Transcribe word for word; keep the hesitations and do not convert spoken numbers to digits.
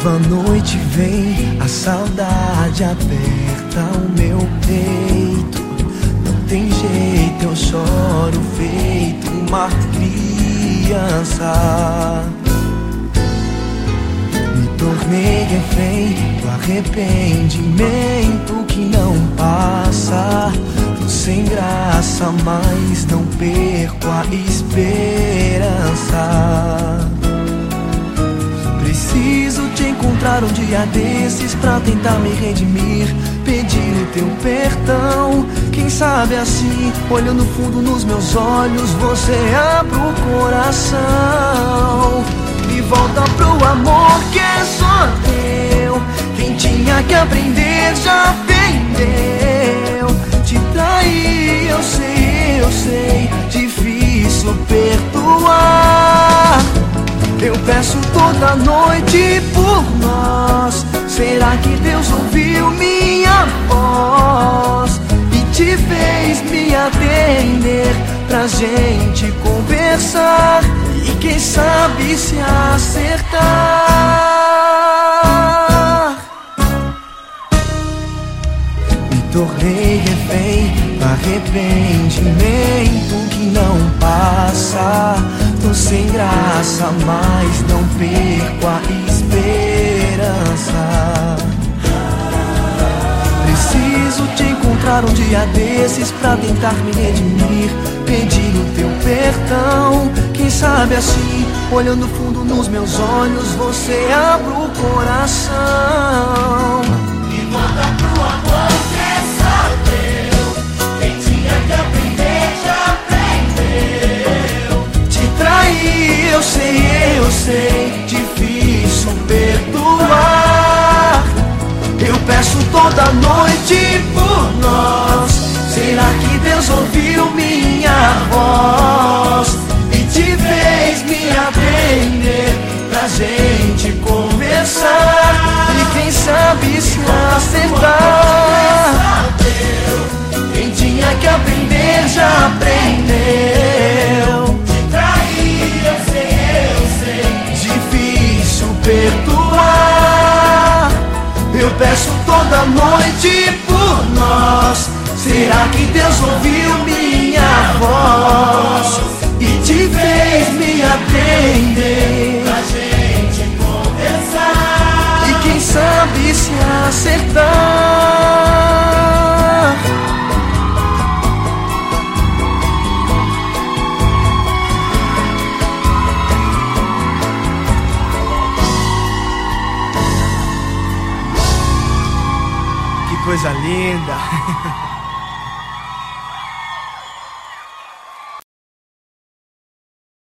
nova noite vem, a saudade aperta o meu peito. Não tem jeito, eu choro feito uma criança. Me tornei refém do arrependimento que não passa. Tô sem graça, mas não perco a esperança. Preciso te encontrar um dia desses pra tentar me redimir, pedir o teu perdão. Quem sabe assim, olhando fundo nos meus olhos, você abre o coração e volta pro amor que é só teu. Quem tinha que aprender já aprendeu. Te trair, eu sei, eu sei, difícil perdoar. Eu peço toda noite por nós. Será que Deus ouviu minha voz e te fez me atender pra gente conversar e quem sabe se acertar? Me tornei refém do arrependimento que não passa. Tô sem graça, mas não perco a esperança. Preciso te encontrar um dia desses pra tentar me redimir, pedir o teu perdão. Quem sabe assim, olhando fundo nos meus olhos, você abre o coração e volta pro amor que é só teu. Quem tinha que aprender já aprendeu. Te trair, eu sei, eu sei, difícil perdoar. Eu peço toda noite por nós. Será que Deus ouviu minha voz e te fez me atender pra gente conversar e quem sabe se acertar? Quem tinha que aprender já aprendeu. Te trair, eu sei, eu sei, Difícil perdoar. Eu peço toda noite por nós. Será que Deus ouviu minha voz e te fez me atender pra gente conversar e quem sabe se acertar? Que coisa linda!